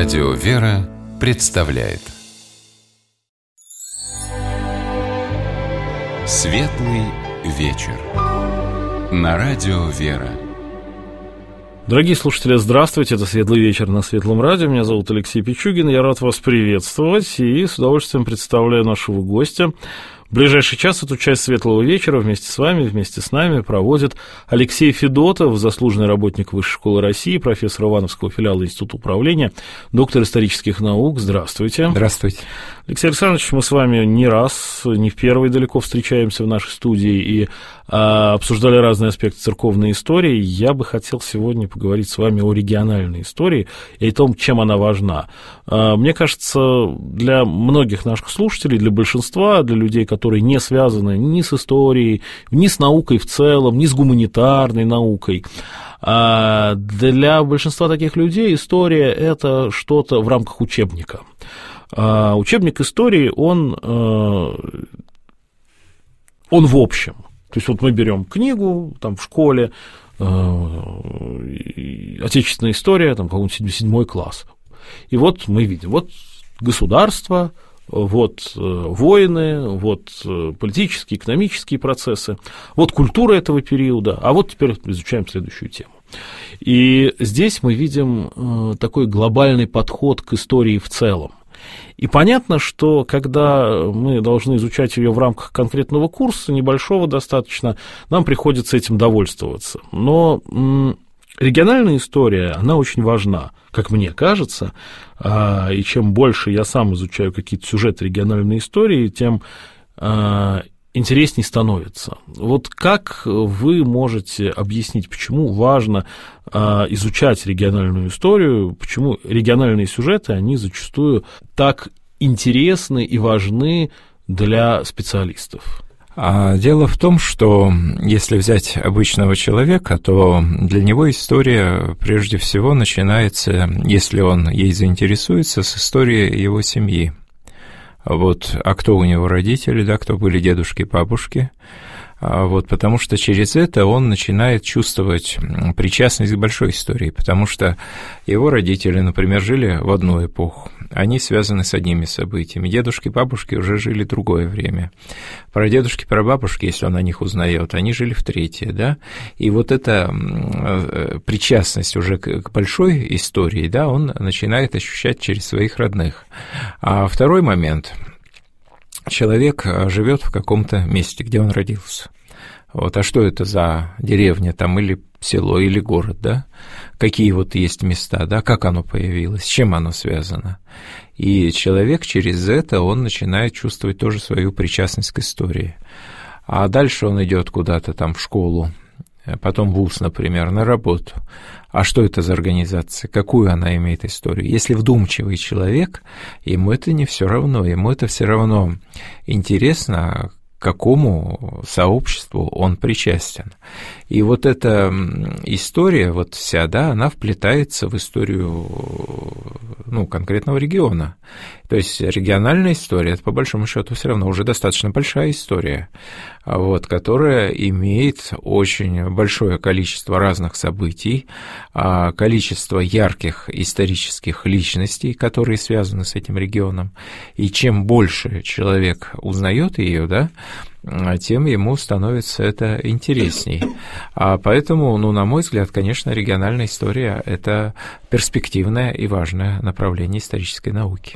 Радио «Вера» представляет Светлый вечер на Радио «Вера». Дорогие слушатели, здравствуйте, это «Светлый вечер» на Светлом радио, меня зовут Алексей Пичугин, я рад вас приветствовать и с удовольствием представляю нашего гостя. В ближайший час эту часть «Светлого вечера» вместе с вами, вместе с нами проводит Алексей Федотов, заслуженный работник Высшей школы России, профессор Ивановского филиала Института управления, доктор исторических наук. Здравствуйте. Здравствуйте. Алексей Александрович, мы с вами не раз, не в первый далеко встречаемся в нашей студии и обсуждали разные аспекты церковной истории. Я бы хотел сегодня поговорить с вами о региональной истории и о том, чем она важна. Мне кажется, для многих наших слушателей, для большинства, для людей, которые не связаны ни с историей, ни с наукой в целом, ни с гуманитарной наукой, для большинства таких людей история – это что-то в рамках учебника. Учебник истории, он в общем. То есть вот мы берем книгу там, в школе, отечественная история, там, по-моему, 7 класс. И вот мы видим, вот государство, вот войны, вот политические, экономические процессы, вот культура этого периода, а вот теперь изучаем следующую тему. И здесь мы видим такой глобальный подход к истории в целом. И понятно, что когда мы должны изучать ее в рамках конкретного курса, небольшого достаточно, нам приходится этим довольствоваться. Но региональная история, она очень важна, как мне кажется, и чем больше я сам изучаю какие-то сюжеты региональной истории, тем интересней становится. Вот как вы можете объяснить, почему важно изучать региональную историю, почему региональные сюжеты, они зачастую так интересны и важны для специалистов? Дело в том, что если взять обычного человека, то для него история прежде всего начинается, если он ей заинтересуется, с истории его семьи. Вот, а кто у него родители, да, кто были дедушки, бабушки, вот, потому что через это он начинает чувствовать причастность к большой истории, потому что его родители, например, жили в одну эпоху, они связаны с одними событиями, дедушки, бабушки уже жили другое время, прадедушки, прабабушки, если он о них узнает, они жили в третье, да, и вот эта причастность уже к большой истории, да, он начинает ощущать через своих родных. А второй момент – человек живет в каком-то месте, где он родился. Вот, а что это за деревня там, или село, или город, да? Какие вот есть места, да? Как оно появилось, с чем оно связано? И человек через это, он начинает чувствовать тоже свою причастность к истории. А дальше он идет куда-то там в школу, потом в вуз, например, на работу. А что это за организация? Какую она имеет историю? Если вдумчивый человек, ему это не все равно, ему это все равно интересно, к какому сообществу он причастен. И вот эта история вот вся, да, она вплетается в историю, ну, конкретного региона. То есть региональная история, это по большому счету все равно уже достаточно большая история, вот, которая имеет очень большое количество разных событий, количество ярких исторических личностей, которые связаны с этим регионом. И чем больше человек узнает ее, да, тем ему становится это интересней. Поэтому, ну, на мой взгляд, конечно, региональная история – это перспективное и важное направление исторической науки.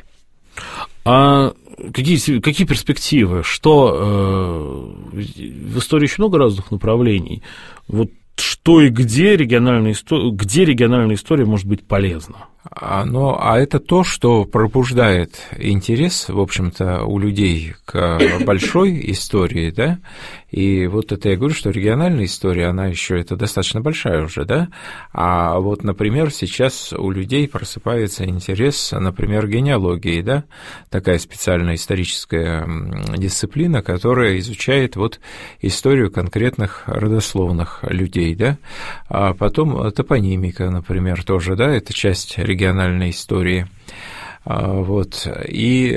А какие перспективы? Что в истории еще много разных направлений. Вот что и где региональная история может быть полезна? А это то, что пробуждает интерес, в общем-то, у людей к большой истории, да, и вот это я говорю, что региональная история, она еще это достаточно большая уже, да, а вот, например, сейчас у людей просыпается интерес, например, генеалогии, да, такая специальная историческая дисциплина, которая изучает вот историю конкретных родословных людей, да, а потом топонимика, например, тоже, да, это часть региональной истории. Вот. И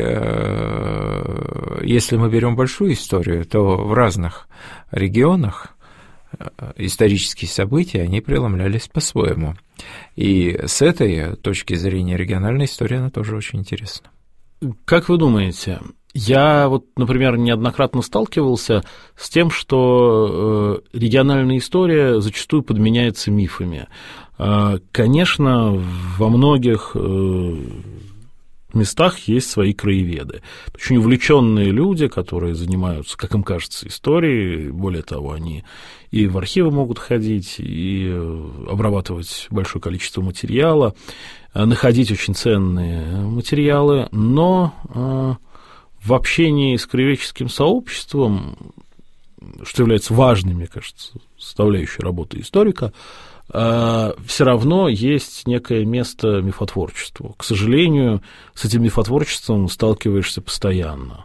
если мы берем большую историю, то в разных регионах исторические события, они преломлялись по-своему. И с этой точки зрения региональная история, она тоже очень интересна. Как вы думаете, я вот, например, неоднократно сталкивался с тем, что региональная история зачастую подменяется мифами. Конечно, во многих местах есть свои краеведы. Очень увлеченные люди, которые занимаются, как им кажется, историей. Более того, они и в архивы могут ходить, и обрабатывать большое количество материала, находить очень ценные материалы, но в общении с краеведческим сообществом, что является важной, мне кажется, составляющей работы историка, все равно есть некое место мифотворчеству. К сожалению, с этим мифотворчеством сталкиваешься постоянно.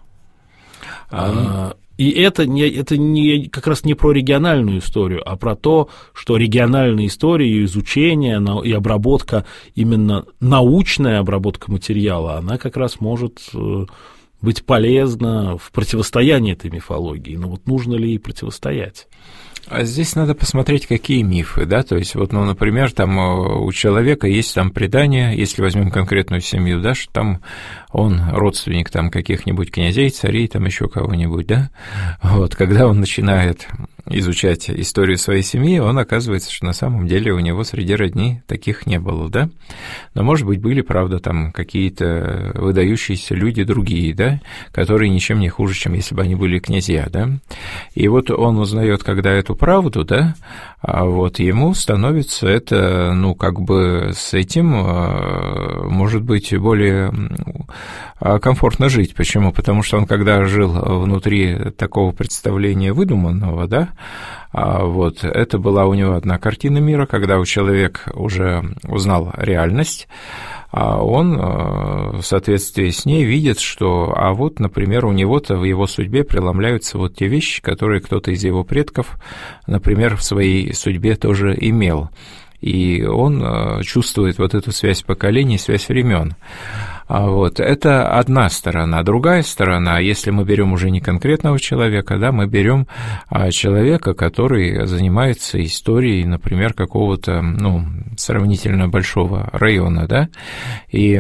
И это как раз не про региональную историю, а про то, что региональная история, ее изучение и обработка, именно научная обработка материала, она как раз может быть полезна в противостоянии этой мифологии. Но вот нужно ли ей противостоять? А здесь надо посмотреть, какие мифы, да, то есть, вот, ну, например, там у человека есть там предание, если возьмем конкретную семью, да, что там он родственник там каких-нибудь князей, царей, там еще кого-нибудь, да, вот, когда он начинает изучать историю своей семьи, он оказывается, что на самом деле у него среди родни таких не было, да, но, может быть, были, правда, там какие-то выдающиеся люди другие, да, которые ничем не хуже, чем если бы они были князья, да, и вот он узнает, когда эту правду, да, а вот ему становится это, ну, как бы с этим, может быть, более комфортно жить. Почему? Потому что он, когда жил внутри такого представления выдуманного, да, вот, это была у него одна картина мира, когда человек уже узнал реальность, он в соответствии с ней видит, что, вот, например, у него-то в его судьбе преломляются вот те вещи, которые кто-то из его предков, например, в своей судьбе тоже имел. И он чувствует вот эту связь поколений, связь времен. Вот, это одна сторона. Другая сторона, если мы берем уже не конкретного человека, да, мы берем человека, который занимается историей, например, какого-то, ну, сравнительно большого района, да, и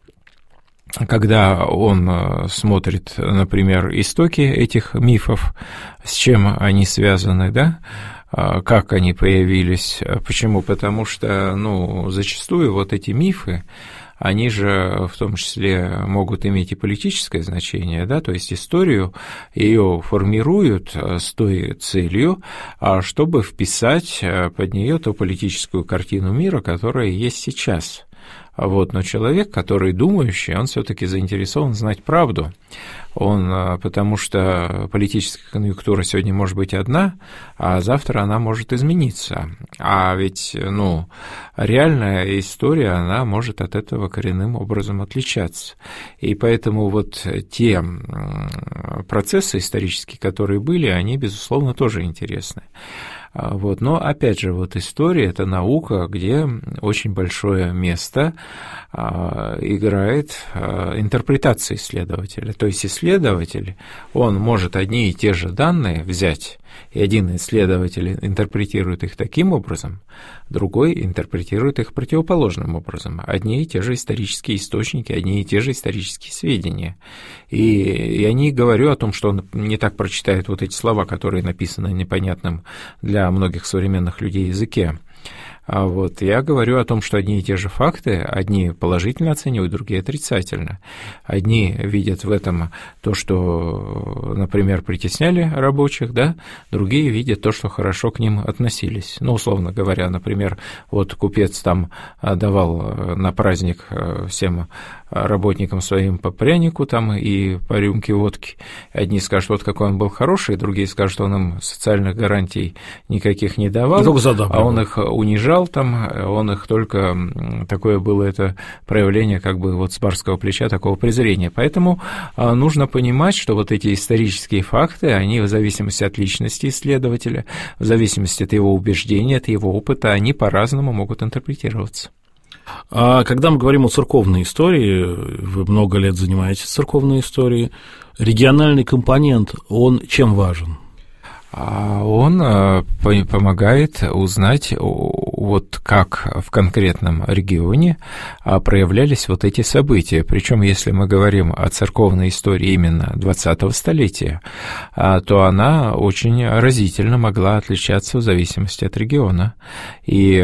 когда он смотрит, например, истоки этих мифов, с чем они связаны, да, как они появились, почему? Потому что, ну, зачастую вот эти мифы, они же в том числе могут иметь и политическое значение, да, то есть историю ее формируют с той целью, чтобы вписать под нее ту политическую картину мира, которая есть сейчас. Вот, но человек, который думающий, он все-таки заинтересован знать правду. Он, потому что политическая конъюнктура сегодня может быть одна, а завтра она может измениться. А ведь, ну, реальная история, она может от этого коренным образом отличаться. И поэтому вот те процессы исторические, которые были, они, безусловно, тоже интересны. Вот. Но, опять же, вот история – это наука, где очень большое место играет интерпретация исследователя. То есть исследователь, он может одни и те же данные взять, и один исследователь интерпретирует их таким образом, другой интерпретирует их противоположным образом. Одни и те же исторические источники, одни и те же исторические сведения. И я не говорю о том, что он не так прочитает вот эти слова, которые написаны непонятным для многих современных людей языке. Вот. Я говорю о том, что одни и те же факты, одни положительно оценивают, другие отрицательно. Одни видят в этом то, что, например, притесняли рабочих, да? Другие видят то, что хорошо к ним относились. Ну, условно говоря, например, вот купец там давал на праздник всем работникам своим по прянику там и по рюмке водки. Одни скажут, вот какой он был хороший, другие скажут, что он им социальных гарантий никаких не давал, а он их унижал там, он их только, такое было это проявление как бы вот с барского плеча такого презрения. Поэтому нужно понимать, что вот эти исторические факты, они в зависимости от личности исследователя, в зависимости от его убеждения, от его опыта, они по-разному могут интерпретироваться. А когда мы говорим о церковной истории, вы много лет занимаетесь церковной историей, региональный компонент, он чем важен? он помогает узнать, вот как в конкретном регионе проявлялись вот эти события. Причем, если мы говорим о церковной истории именно 20-го столетия, то она очень разительно могла отличаться в зависимости от региона. И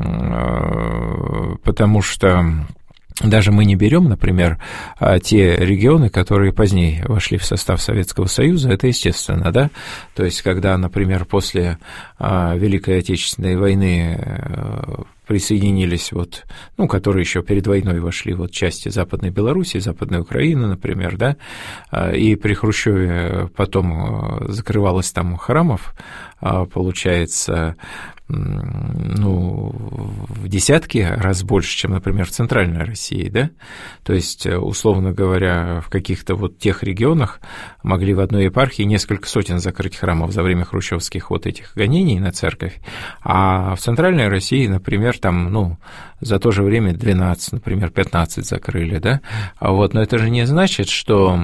потому что даже мы не берем, например, те регионы, которые позднее вошли в состав Советского Союза, это естественно, да, то есть когда, например, после Великой Отечественной войны присоединились вот, ну, которые еще перед войной вошли вот части Западной Белоруссии, Западной Украины, например, да, и при Хрущеве потом закрывалось там храмов, получается, ну, в десятки раз больше, чем, например, в Центральной России, да, то есть, условно говоря, в каких-то вот тех регионах могли в одной епархии несколько сотен закрыть храмов за время хрущевских вот этих гонений на церковь, а в Центральной России, например, там, ну, за то же время 12, например, 15 закрыли, да, вот, но это же не значит, что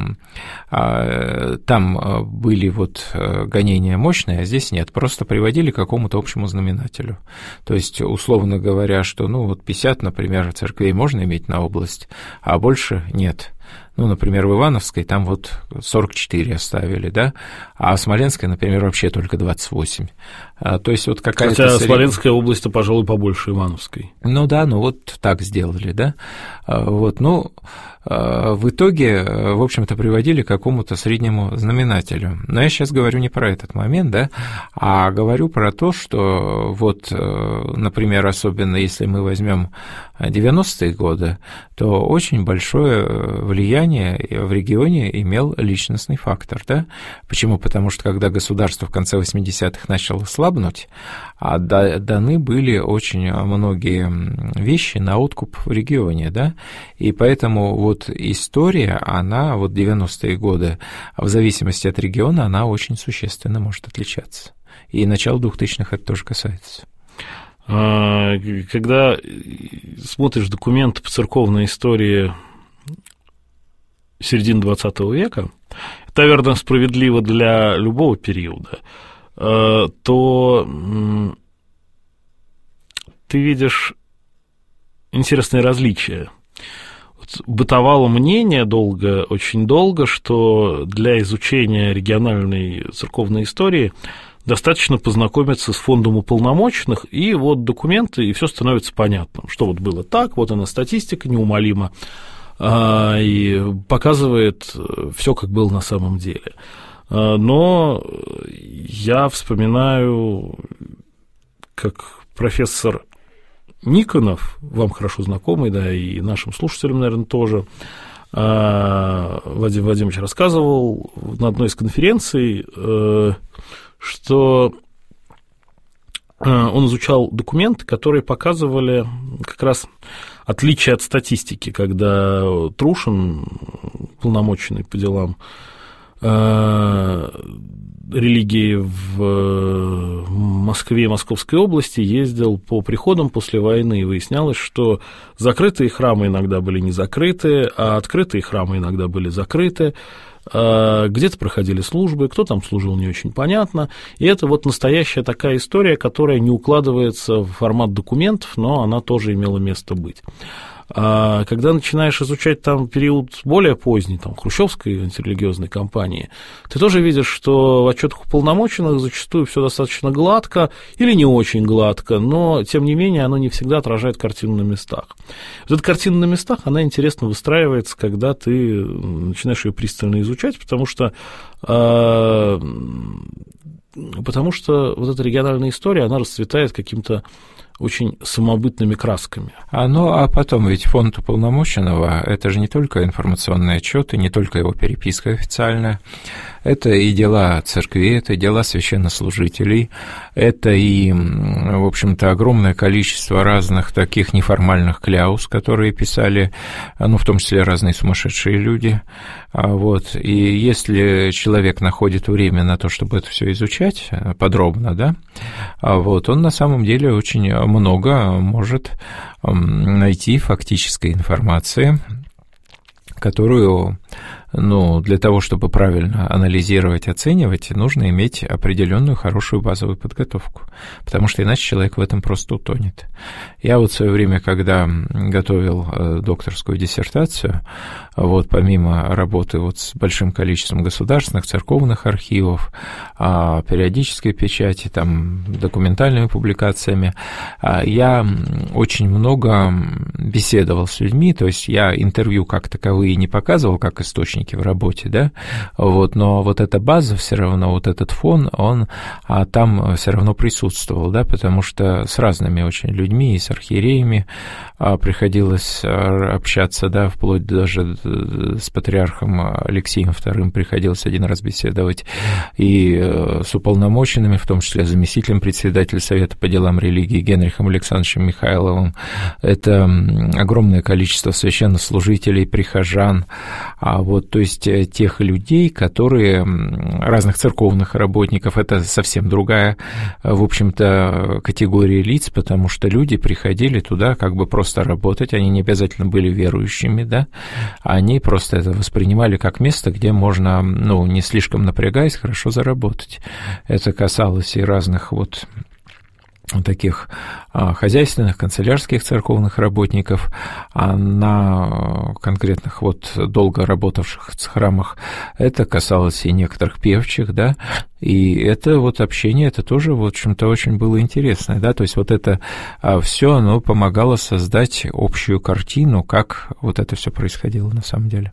там были вот гонения мощные, а здесь нет, просто приводили к какому-то общему знаменателю, то есть, условно говоря, что, ну, вот 50, например, церквей можно иметь на область, а больше нет. Ну, например, в Ивановской там вот 44 оставили, да, а в Смоленской, например, вообще только 28. То есть вот какая-то... Хотя Смоленская область-то, пожалуй, побольше Ивановской. Ну да, ну вот так сделали, да. Вот, ну, в итоге, в общем-то, приводили к какому-то среднему знаменателю. Но я сейчас говорю не про этот момент, да, а говорю про то, что вот, например, особенно если мы возьмем 90-е годы, то очень большое влияние в регионе имел личностный фактор, да. Почему? Потому что когда государство в конце 80-х начало слабнуть, даны были очень многие вещи на откуп в регионе, да, и поэтому вот история, она вот 90-е годы, в зависимости от региона, она очень существенно может отличаться. И начало 2000-х это тоже касается. Когда смотришь документы по церковной истории середины XX века, это, наверное, справедливо для любого периода, то ты видишь интересные различия. Вот бытовало мнение очень долго, что для изучения региональной церковной истории достаточно познакомиться с фондом уполномоченных, и вот документы, и все становится понятным, что вот было так, вот она статистика неумолима, и показывает все, как было на самом деле. Но я вспоминаю, как профессор Никонов, вам хорошо знакомый, да, и нашим слушателям, наверное, тоже, Вадим Вадимович рассказывал на одной из конференций, что он изучал документы, которые показывали как раз отличие от статистики, когда Трушин, полномоченный по делам религии в Москве и Московской области, ездил по приходам после войны, и выяснялось, что закрытые храмы иногда были не закрыты, а открытые храмы иногда были закрыты, где-то проходили службы, кто там служил, не очень понятно, и это вот настоящая такая история, которая не укладывается в формат документов, но она тоже имела место быть. А когда начинаешь изучать там период более поздний, там, хрущевской антирелигиозной кампании, ты тоже видишь, что в отчетах уполномоченных зачастую все достаточно гладко или не очень гладко, но, тем не менее, оно не всегда отражает картину на местах. Вот эта картина на местах, она интересно выстраивается, когда ты начинаешь ее пристально изучать, потому что вот эта региональная история, она расцветает каким-то очень самобытными красками. Ну, а потом ведь фонд уполномоченного – это же не только информационные отчеты, не только его переписка официальная, это и дела церкви, это и дела священнослужителей, это и, в общем-то, огромное количество разных таких неформальных кляуз, которые писали, ну, в том числе разные сумасшедшие люди. Вот. И если человек находит время на то, чтобы это все изучать подробно, да, вот, он на самом деле очень много может найти фактической информации, которую для того, чтобы правильно анализировать, оценивать, нужно иметь определенную хорошую базовую подготовку, потому что иначе человек в этом просто утонет. Я в свое время, когда готовил докторскую диссертацию, помимо работы с большим количеством государственных, церковных архивов, периодической печати, документальными публикациями, я очень много беседовал с людьми, то есть я интервью как таковые не показывал, как источники в работе, да, но эта база все равно, этот фон, он там все равно присутствовал, да, потому что с разными очень людьми и с архиереями приходилось общаться, да, вплоть даже с патриархом Алексеем II приходилось один раз беседовать, и с уполномоченными, в том числе заместителем председателя Совета по делам религии Генрихом Александровичем Михайловым. Это огромное количество священнослужителей, прихожан, то есть тех людей, которые, разных церковных работников, это совсем другая, в общем-то, категория лиц, потому что люди приходили туда просто работать, они не обязательно были верующими, да, они просто это воспринимали как место, где можно, не слишком напрягаясь, хорошо заработать. Это касалось и разных таких хозяйственных, канцелярских церковных работников, а на конкретных долго работавших в храмах это касалось и некоторых певчих, да, и это общение, это тоже, в общем-то, очень было интересно, да, то есть это все, оно помогало создать общую картину, как это все происходило на самом деле.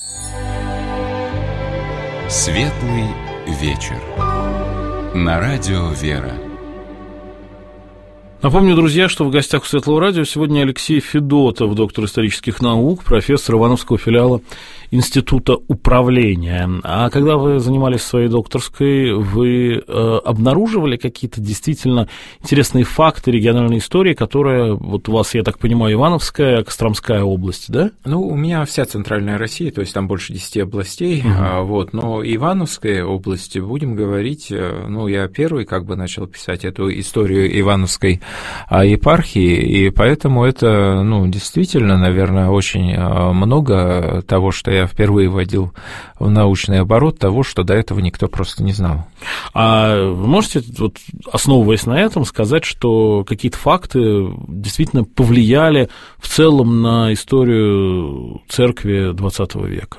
Светлый вечер. На радио «Вера». Напомню, друзья, что в гостях у Светлого радио сегодня Алексей Федотов, доктор исторических наук, профессор Ивановского филиала Института управления. А когда вы занимались своей докторской, вы обнаруживали какие-то действительно интересные факты региональной истории, которые у вас, я так понимаю, Ивановская, Костромская область, да? У меня вся центральная Россия, то есть там больше 10 областей, но Ивановская область, будем говорить, я первый начал писать эту историю Ивановской епархии, и поэтому это, действительно, наверное, очень много того, что я впервые вводил в научный оборот, того, что до этого никто просто не знал. А вы можете, основываясь на этом, сказать, что какие-то факты действительно повлияли в целом на историю церкви XX века?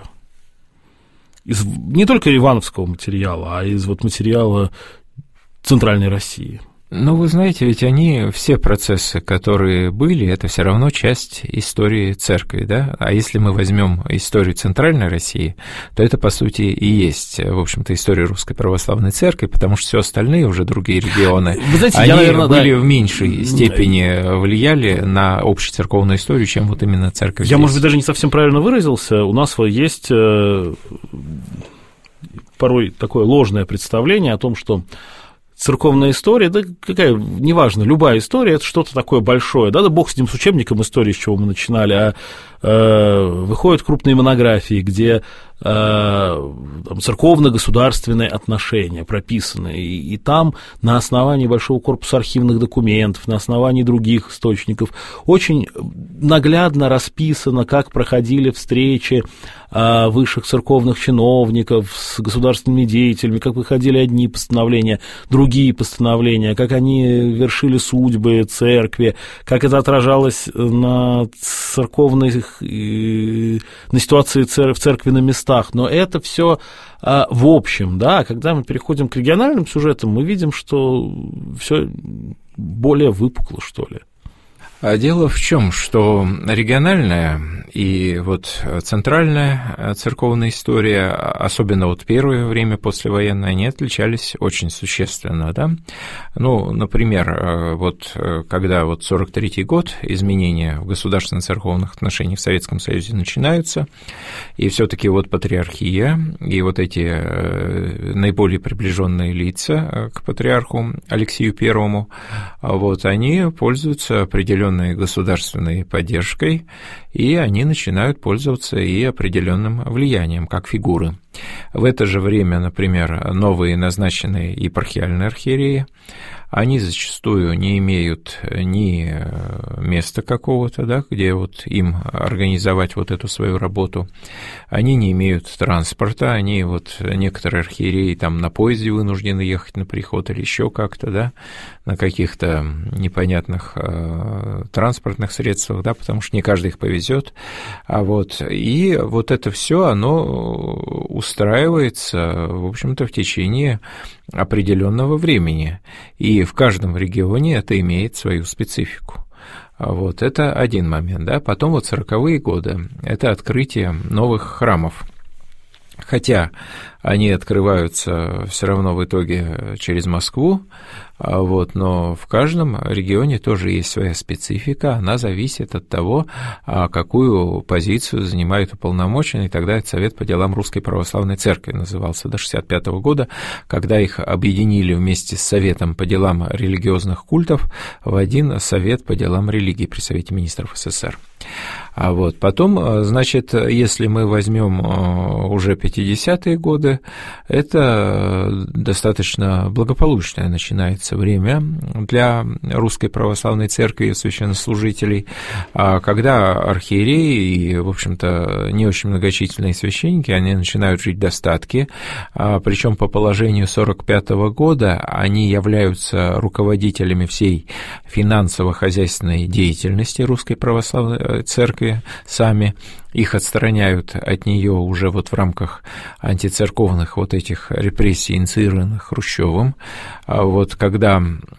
Не только ивановского материала, а из материала Центральной России. Вы знаете, ведь все процессы, которые были, это все равно часть истории церкви, да? А если мы возьмем историю Центральной России, то это, по сути, и есть, в общем-то, история Русской Православной Церкви, потому что все остальные уже другие регионы, вы знаете, они были в меньшей степени влияли на общецерковную историю, чем именно церковь. Я, может быть, даже не совсем правильно выразился. У нас есть порой такое ложное представление о том, что церковная история, да какая, неважно, любая история, это что-то такое большое, да бог с ним, с учебником истории, с чего мы начинали, выходят крупные монографии, где церковно-государственные отношения прописаны, и там на основании большого корпуса архивных документов, на основании других источников очень наглядно расписано, как проходили встречи высших церковных чиновников с государственными деятелями, как выходили одни постановления, другие постановления, как они вершили судьбы церкви, как это отражалось на церковных, на ситуации в церкви на местах. Но это все в общем, да, когда мы переходим к региональным сюжетам, мы видим, что все более выпукло, что ли. Дело в чем, что региональная и центральная церковная история, особенно первое время послевоенное, они отличались очень существенно, да. Например, когда 43-й год, изменения в государственно-церковных отношениях в Советском Союзе начинаются, и все-таки патриархия и эти наиболее приближенные лица к патриарху Алексею I, они пользуются определенной государственной поддержкой, и они начинают пользоваться и определенным влиянием, как фигуры. В это же время, например, новые назначенные епархиальные архиереи, они зачастую не имеют ни места какого-то, да, где вот им организовать вот эту свою работу. Они не имеют транспорта, они вот, некоторые архиереи там на поезде вынуждены ехать на приход или еще как-то, да, на каких-то непонятных транспортных средствах, да, потому что не каждый их повезет. И вот это все, оно устраивается, в общем-то, в течение определенного времени. И в каждом регионе это имеет свою специфику. Это один момент, да. Потом 40-е годы – это открытие новых храмов. Хотя они открываются все равно в итоге через Москву, но в каждом регионе тоже есть своя специфика, она зависит от того, какую позицию занимает уполномоченный. Тогда это Совет по делам Русской Православной Церкви назывался до 1965 года, когда их объединили вместе с Советом по делам религиозных культов в один Совет по делам религии при Совете министров СССР. Потом, значит, если мы возьмем уже 50-е годы, это достаточно благополучное начинается время для Русской Православной Церкви и священнослужителей, когда архиереи и, в общем-то, не очень многочисленные священники, они начинают жить в достатке, причем по положению 1945 года они являются руководителями всей финансово-хозяйственной деятельности Русской Православной Церкви сами, их отстраняют от нее уже в рамках антицерковных этих репрессий, инициированных Хрущевым. Когда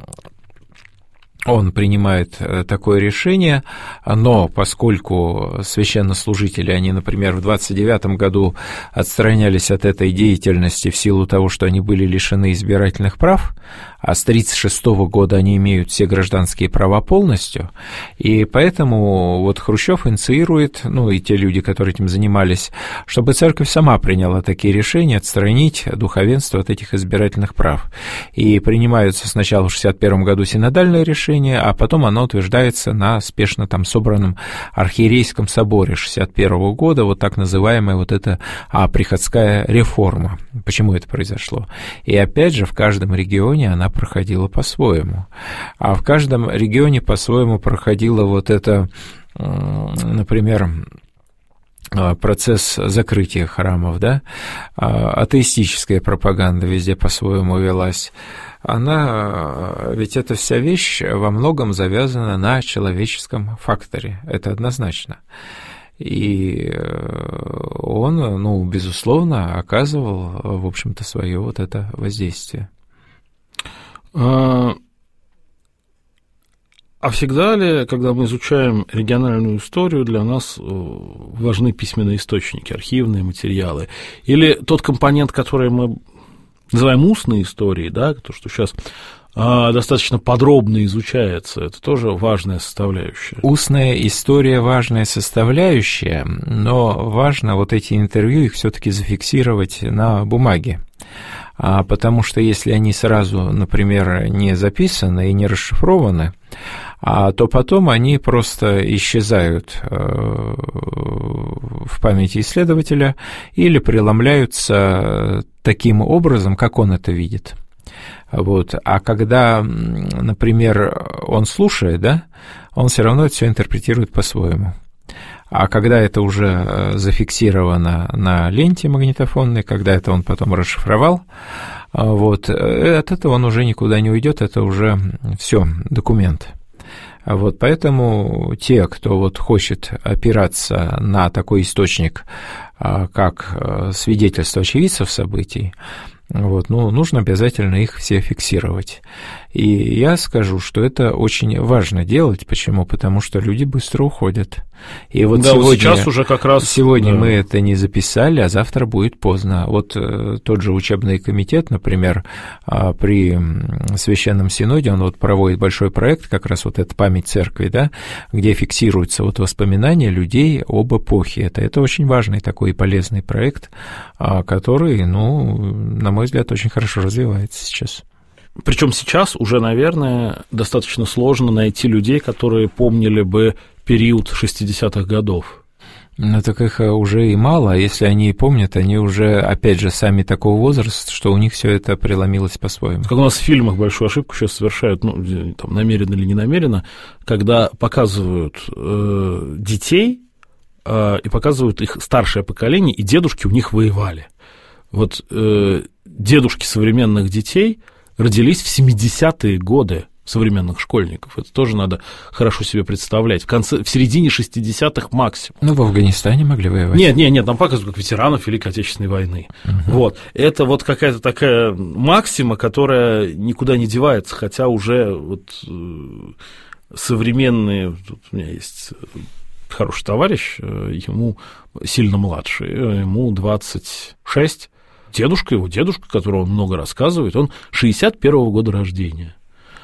он принимает такое решение, но поскольку священнослужители, они, например, в 1929 году отстранялись от этой деятельности в силу того, что они были лишены избирательных прав, а с 1936 года они имеют все гражданские права полностью, и поэтому Хрущев инициирует, и те люди, которые этим занимались, чтобы церковь сама приняла такие решения, отстранить духовенство от этих избирательных прав. И принимаются сначала в 1961 году синодальные решения, а потом оно утверждается на спешно там собранном архиерейском соборе 1961 года, так называемая эта приходская реформа. Почему это произошло? И опять же, в каждом регионе она проходила по-своему. А в каждом регионе по-своему проходила это, например, процесс закрытия храмов, да, атеистическая пропаганда везде по-своему велась. Ведь эта вся вещь во многом завязана на человеческом факторе, это однозначно. И он, безусловно, оказывал, в общем-то, свое это воздействие. А всегда ли, когда мы изучаем региональную историю, для нас важны письменные источники, архивные материалы? Или тот компонент, который мы называем устной историей, да, то, что сейчас достаточно подробно изучается, это тоже важная составляющая? Устная история – важная составляющая, но важно эти интервью, их все-таки зафиксировать на бумаге. Потому что если они сразу, например, не записаны и не расшифрованы, то потом они просто исчезают в памяти исследователя или преломляются таким образом, как он это видит. А когда, например, он слушает, да, он все равно это все интерпретирует по-своему. А когда это уже зафиксировано на ленте магнитофонной, когда это он потом расшифровал, от этого он уже никуда не уйдет, это уже все документ. Поэтому те, кто хочет опираться на такой источник, как свидетельство очевидцев событий, нужно обязательно их все фиксировать. И я скажу, что это очень важно делать. Почему? Потому что люди быстро уходят. И сегодня, сейчас уже как раз... Сегодня мы это не записали, а завтра будет поздно. Тот же учебный комитет, например, при Священном Синоде, он проводит большой проект, как раз эта память церкви, да, где фиксируются воспоминания людей об эпохе. Это очень важный такой и полезный проект, который, на мой взгляд, очень хорошо развивается сейчас. Причем сейчас уже, наверное, достаточно сложно найти людей, которые помнили бы период 60-х годов. Ну, так их уже и мало, а если они и помнят, они уже, опять же, сами такого возраста, что у них все это преломилось по-своему. Как у нас в фильмах большую ошибку сейчас совершают, там, намеренно или не намеренно, когда показывают детей и показывают их старшее поколение, и дедушки у них воевали. Вот дедушки современных детей родились в 70-е годы, современных школьников. Это тоже надо хорошо себе представлять. В середине 60-х максимум. Ну, в Афганистане могли воевать. Нет, там показывают как ветеранов Великой Отечественной войны. Вот. Это вот какая-то такая максима, которая никуда не девается, хотя уже вот современные... Тут у меня есть хороший товарищ, ему сильно младший, ему 26. Его дедушка, которого он много рассказывает, он 61-го года рождения.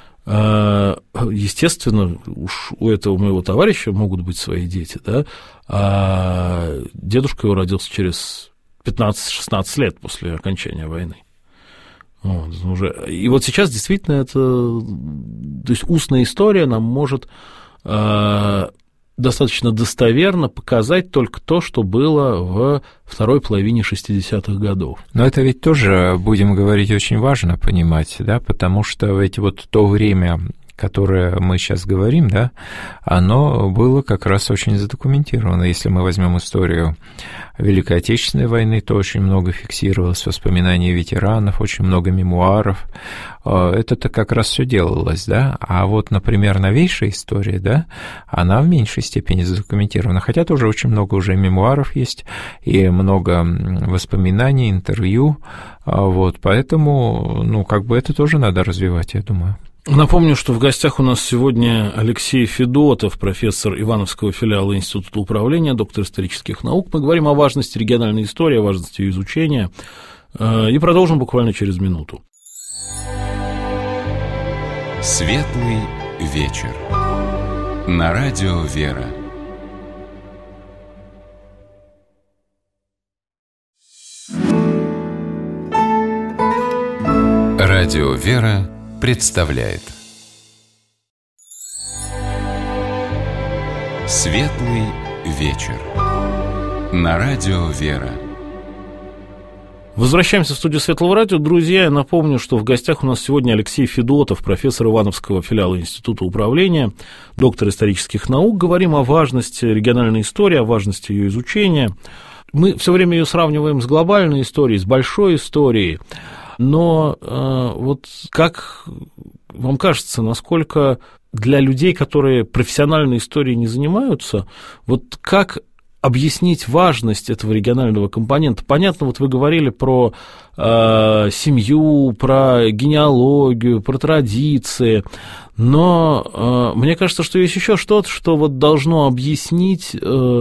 Естественно, уж у этого моего товарища могут быть свои дети, да, а дедушка его родился через 15-16 лет после окончания войны. Вот, уже. И вот сейчас действительно это, то есть устная история нам может достаточно достоверно показать только то, что было в второй половине 60-х годов. Но это ведь тоже, будем говорить, очень важно понимать, да, потому что ведь вот то время, которое мы сейчас говорим, да, оно было как раз очень задокументировано. Если мы возьмем историю Великой Отечественной войны, то очень много фиксировалось воспоминаний ветеранов, очень много мемуаров. Это-то как раз все делалось, да. А вот, например, новейшая история, да, она в меньшей степени задокументирована, хотя тоже очень много уже мемуаров есть и много воспоминаний, интервью, вот, поэтому, ну, как бы это тоже надо развивать, я думаю. Напомню, что в гостях у нас сегодня Алексей Федотов, профессор Ивановского филиала Института управления, доктор исторических наук. Мы говорим о важности региональной истории, о важности ее изучения, и продолжим буквально через минуту. Светлый вечер. На радио «Вера». Радио «Вера» представляет Светлый вечер. На радио «Вера». Возвращаемся в студию Светлого радио. Друзья, я напомню, что в гостях у нас сегодня Алексей Федотов, профессор Ивановского филиала Института управления, доктор исторических наук. Говорим о важности региональной истории, о важности ее изучения. Мы все время ее сравниваем с глобальной историей, с большой историей. Но вот как вам кажется, насколько для людей, которые профессиональной историей не занимаются, вот как объяснить важность этого регионального компонента? Понятно, вот вы говорили про семью, про генеалогию, про традиции, но мне кажется, что есть еще что-то, что вот должно объяснить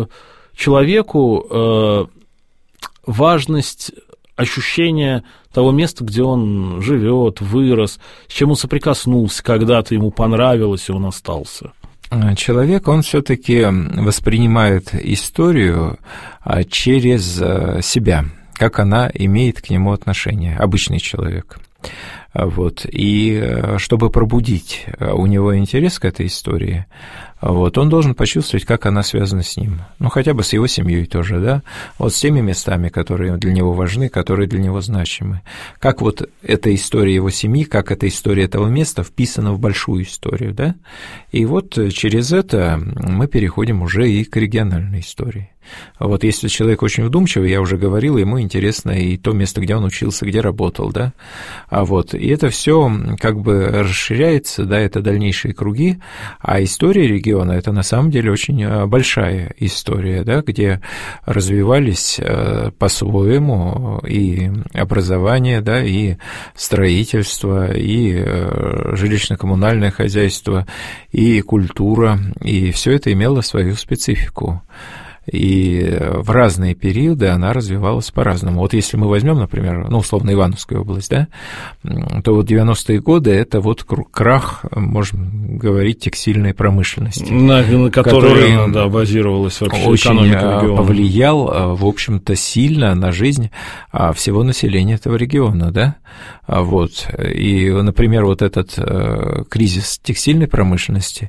человеку важность ощущения того места, где он живет, вырос, с чем он соприкоснулся, когда-то ему понравилось, и он остался. Человек, он все-таки воспринимает историю через себя, как она имеет к нему отношение, обычный человек. Вот. И чтобы пробудить у него интерес к этой истории, вот, он должен почувствовать, как она связана с ним. Ну, хотя бы с его семьей тоже, да, вот с теми местами, которые для него важны, которые для него значимы. Как вот эта история его семьи, как эта история этого места вписана в большую историю, да. И вот через это мы переходим уже и к региональной истории. Вот если человек очень вдумчивый, я уже говорил, ему интересно и то место, где он учился, где работал, да, вот, и это все как бы расширяется, да, это дальнейшие круги, а история региона – это на самом деле очень большая история, да, где развивались по-своему и образование, да, и строительство, и жилищно-коммунальное хозяйство, и культура, и все это имело свою специфику. И в разные периоды она развивалась по-разному. Вот если мы возьмем, например, ну, условно, Ивановскую область, да, то вот 90-е годы – это вот крах, можно говорить, текстильной промышленности. На которой да, базировалась вообще экономика региона. Очень повлиял, в общем-то, сильно на жизнь всего населения этого региона, да. Вот. И, например, вот этот кризис текстильной промышленности,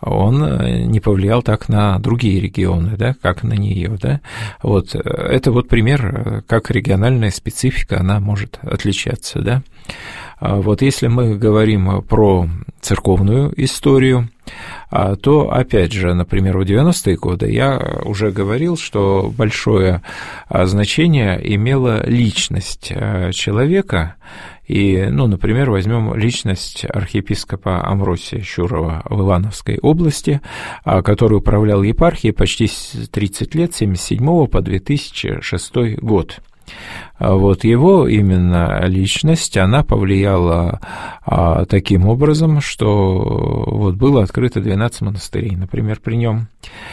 он не повлиял так на другие регионы, да, как на нее, да. Вот это вот пример, как региональная специфика, она может отличаться, да. Вот если мы говорим про церковную историю, то, опять же, например, в 90-е годы я уже говорил, что большое значение имела личность человека. И, ну, например, возьмем личность архиепископа Амвросия Щурова в Ивановской области, который управлял епархией почти 30 лет, с 1977 по 2006 год. Вот его именно личность, она повлияла таким образом, что вот было открыто 12 монастырей, например, при нем.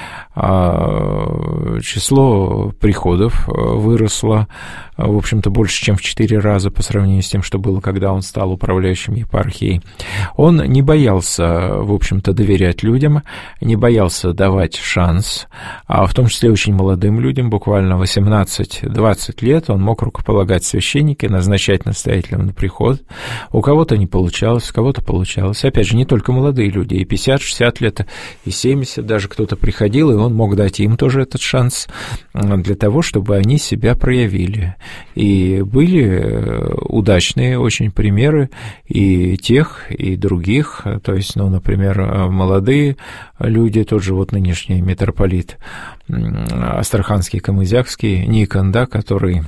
Число приходов выросло, в общем-то, больше, чем в 4 раза по сравнению с тем, что было, когда он стал управляющим епархией. Он не боялся, в общем-то, доверять людям, не боялся давать шанс, в том числе очень молодым людям, буквально 18-20 лет, он мог рукополагать священники, назначать настоятелем на приход. У кого-то не получалось, у кого-то получалось. Опять же, не только молодые люди, и 50-60 лет, и 70 даже кто-то приходил, и он мог дать им тоже этот шанс для того, чтобы они себя проявили. И были удачные очень примеры и тех, и других. То есть, ну, например, молодые люди, тот же вот нынешний митрополит Астраханский, Камызякский, Никон, да, который,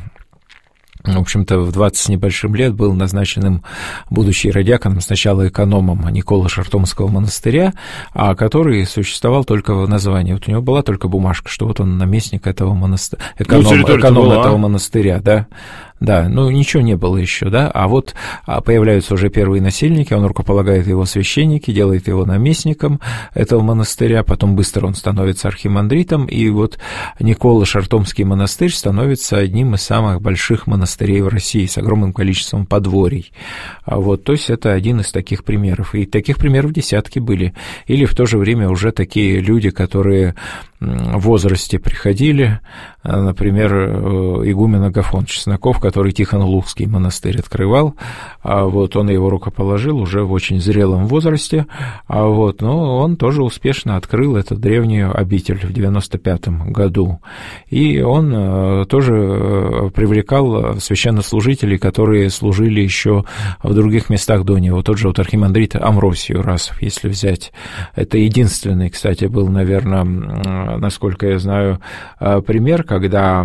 в общем-то, в 20 с небольшим лет был назначенным, будучи иродиаконом, сначала экономом Николо-Шартомского монастыря, а который существовал только в названии. Вот у него была только бумажка, что вот он наместник этого монастыря, эконом этого монастыря, да. Да, ну ничего не было еще, да, а вот появляются уже первые насельники, он рукополагает его священники, делает его наместником этого монастыря, потом быстро он становится архимандритом, и вот Николо-Шартомский монастырь становится одним из самых больших монастырей в России с огромным количеством подворий. Вот, то есть это один из таких примеров, и таких примеров десятки были. Или в то же время уже такие люди, которые в возрасте приходили, например, игумен Агафон Чесноков, который Тихоно-Лукский монастырь открывал, вот, он его рукоположил уже в очень зрелом возрасте, вот, но он тоже успешно открыл эту древнюю обитель в 95-м году, и он тоже привлекал священнослужителей, которые служили еще в других местах до него, тот же вот архимандрит Амвросий Урасов, если взять, это единственный, кстати, был, наверное, насколько я знаю, пример, когда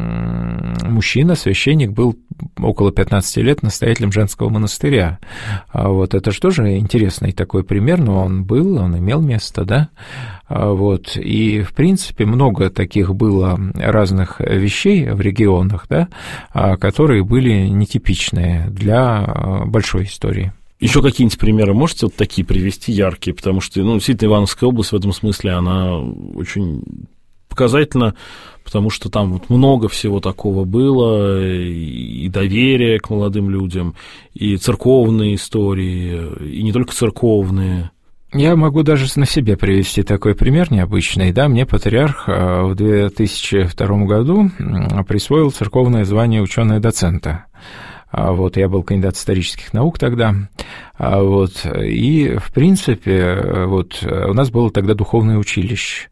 мужчина, священник, был около 15 лет настоятелем женского монастыря. Вот это же тоже интересный такой пример, но он имел место, да, вот, и, в принципе, много таких было разных вещей в регионах, да, которые были нетипичные для большой истории. Еще какие-нибудь примеры можете вот такие привести, яркие, потому что, ну, действительно, Ивановская область в этом смысле, она очень показательна, потому что там вот много всего такого было, и доверие к молодым людям, и церковные истории, и не только церковные. Я могу даже на себе привести такой пример необычный. Да, мне патриарх в 2002 году присвоил церковное звание ученого-доцента. Вот, я был кандидат исторических наук тогда, вот, и, в принципе, вот, у нас было тогда духовное училище,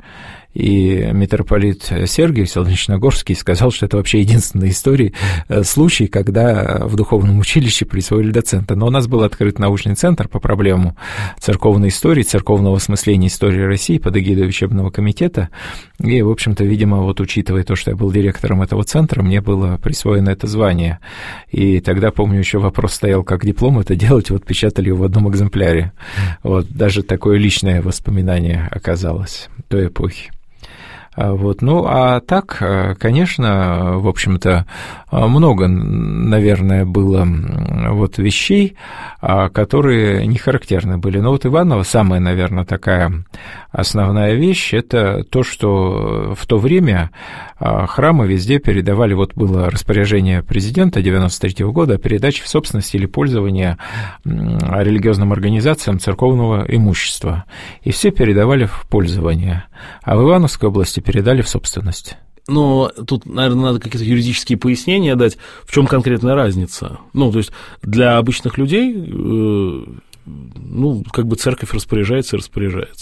и митрополит Сергий Солнечногорский сказал, что это вообще единственная история, случай, когда в духовном училище присвоили доцента. Но у нас был открыт научный центр по проблемам церковной истории, церковного осмысления истории России под эгидой учебного комитета, и, в общем-то, видимо, вот учитывая то, что я был директором этого центра, мне было присвоено это звание. И тогда, помню, еще вопрос стоял, как диплом это делать, вот печатали его в одном экземпляре. Вот, даже такое личное воспоминание оказалось той эпохи. Вот. Ну, а так, конечно, в общем-то, много, наверное, было вот вещей, которые не характерны были. Но вот Иваново, самая, наверное, такая основная вещь, это то, что в то время храмы везде передавали, вот было распоряжение президента 93-го года о передаче в собственность или пользование религиозным организациям церковного имущества. И все передавали в пользование. А в Ивановской области передали в собственность. Но тут, наверное, надо какие-то юридические пояснения дать, в чем конкретная разница. Ну, то есть для обычных людей, ну, как бы церковь распоряжается и распоряжается.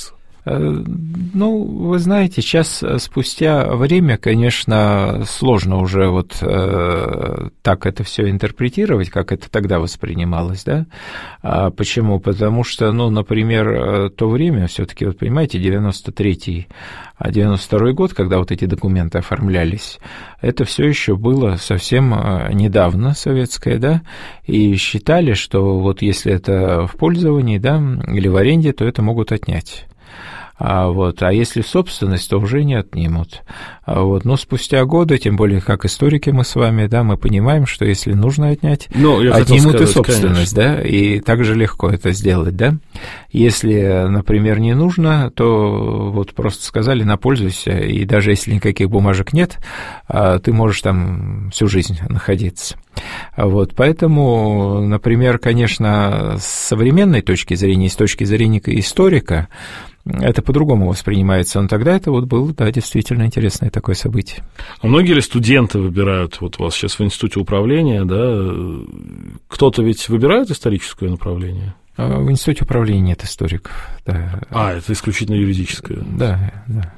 Ну, вы знаете, сейчас спустя время, конечно, сложно уже вот так это все интерпретировать, как это тогда воспринималось, да? Почему? Потому что, ну, например, то время все-таки, вот понимаете, 93-й, 92-й год, когда вот эти документы оформлялись, это все еще было совсем недавно советское, да, и считали, что вот если это в пользовании, да, или в аренде, то это могут отнять. А если собственность, то уже не отнимут. Но спустя годы, тем более как историки мы с вами, да, мы понимаем, что если нужно отнять, отнимут и собственность, конечно. Да, и так же легко это сделать, да. Если, например, не нужно, то вот просто сказали, напользуйся, и даже если никаких бумажек нет, ты можешь там всю жизнь находиться. Поэтому, например, конечно, с современной точки зрения, с точки зрения историка, это по-другому воспринимается, но тогда это вот было, да, действительно интересное такое событие. А многие ли студенты выбирают, вот у вас сейчас в Институте управления, да, кто-то ведь выбирает историческое направление? В Институте управления нет историков, да. Это исключительно юридическое? Да, да.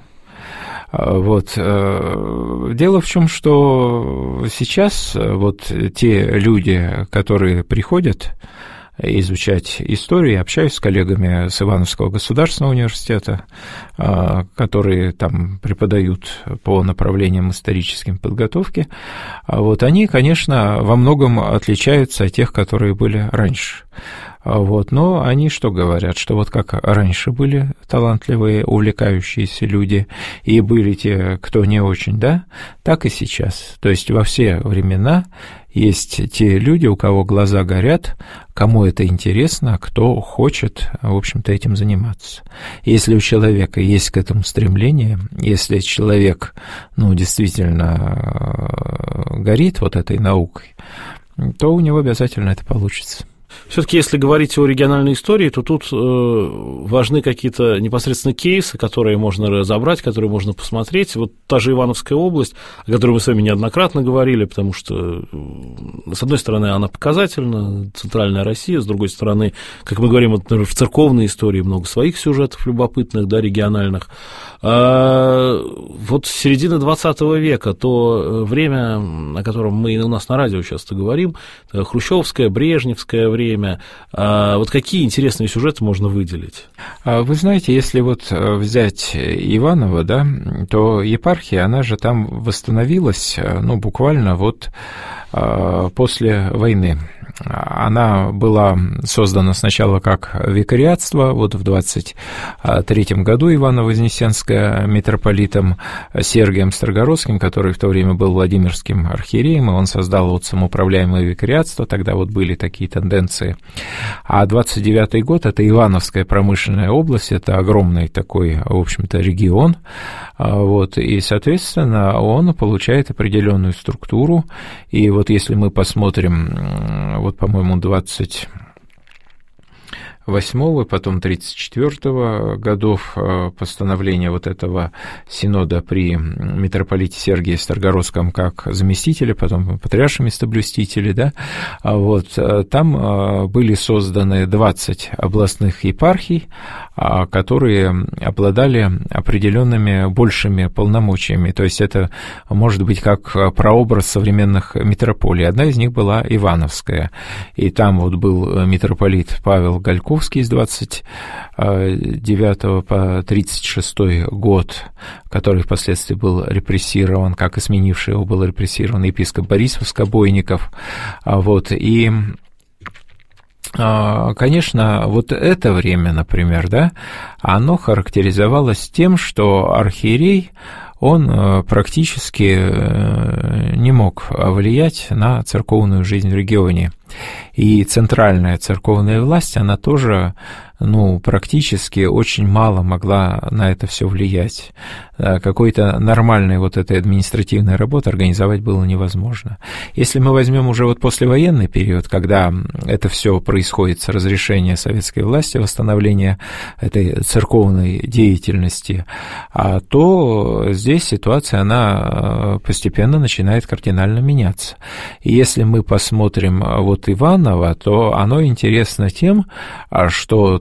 Дело в чем, что сейчас вот те люди, которые приходят изучать историю, я общаюсь с коллегами с Ивановского государственного университета, которые там преподают по направлениям историческим подготовки, они, конечно, во многом отличаются от тех, которые были раньше. Но они что говорят, что вот как раньше были талантливые, увлекающиеся люди, и были те, кто не очень, да, так и сейчас. То есть во все времена есть те люди, у кого глаза горят, кому это интересно, кто хочет, в общем-то, этим заниматься. Если у человека есть к этому стремление, если человек, действительно горит вот этой наукой, то у него обязательно это получится. Все-таки, если говорить о региональной истории, то тут важны какие-то непосредственно кейсы, которые можно разобрать, которые можно посмотреть. Вот та же Ивановская область, о которой мы с вами неоднократно говорили, потому что, с одной стороны, она показательна, центральная Россия, с другой стороны, как мы говорим, например, в церковной истории много своих сюжетов любопытных, да, региональных. Вот середина XX века, то время, о котором мы у нас на радио часто говорим, хрущевское, брежневское время, вот какие интересные сюжеты можно выделить? Вы знаете, если вот взять Иваново, да, то епархия, она же там восстановилась, буквально вот после войны. Она была создана сначала как викариатство, вот в 23 году Иваново-Вознесенское митрополитом Сергием Строгородским, который в то время был Владимирским архиереем, и он создал вот самоуправляемое викариатство, тогда вот были такие тенденции. А 29 год – это Ивановская промышленная область, это огромный такой, в общем-то, регион, и, соответственно, он получает определенную структуру, и вот если мы посмотрим, по-моему, 28-го, потом 34-го годов постановления вот этого синода при митрополите Сергии Строгородском как заместителя, потом патриарша местоблюстителя, да, там были созданы 20 областных епархий, которые обладали определенными большими полномочиями, то есть это может быть как прообраз современных митрополий. Одна из них была Ивановская, и там вот был митрополит Павел Гальковский с 29 по 36 год, который впоследствии был репрессирован, как и сменивший его был репрессирован епископ Борис Воскобойников, и конечно, вот это время, например, да, оно характеризовалось тем, что архиерей, он практически не мог влиять на церковную жизнь в регионе. И центральная церковная власть, она тоже, практически очень мало могла на это все влиять. Какой-то нормальной вот этой административной работы организовать было невозможно. Если мы возьмем уже вот послевоенный период, когда это все происходит с разрешения советской власти, восстановления этой церковной деятельности, то здесь ситуация, она постепенно начинает кардинально меняться. И если мы посмотрим вот Иваново, то оно интересно тем, что